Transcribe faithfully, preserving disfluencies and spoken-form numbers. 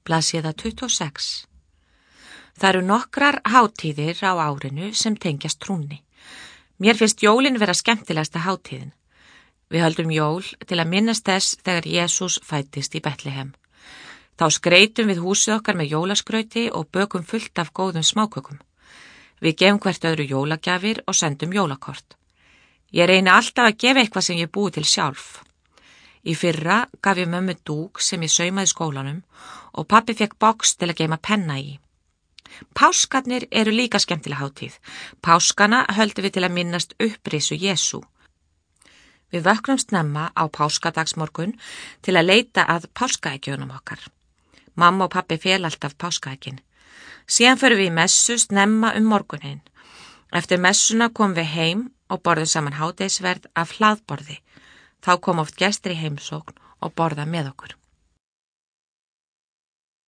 blaðsíða tuttugu og sex. Það eru nokkrar hátíðir á árinu sem tengjast trúnni. Mér finnst jólin vera skemmtilegasta hátíðin. Við höldum jól til að minnast þess þegar Jesús fæddist í Betlehem. Þá skreytum við húsið okkar með jólaskrauti og bökum fullt af góðum smákökum. Við gefum hvert öðru jólagjafir og sendum jólakort. Ég reyni alltaf að gefa eitthvað sem ég búi til sjálf. Í fyrra gaf ég mömmu dúk sem ég saumaði í skólanum og pabbi fekk box til að geyma penna í. Páskarnir eru líka skemmtileg hátíð. Páskana höldum við til að minnast upprisu Jesú. Við vöknum snemma á páskadagsmorgun til að leita að páskaeggjunum okkar. Mamma og pabbi fel alltaf páskaeggin. Síðan förum við í messu snemma um morguninn. Eftir messuna komum við heim og borðum saman hádegisverð af hlaðborði. Þá kom oft gestir í heimsókn og borða með okkur.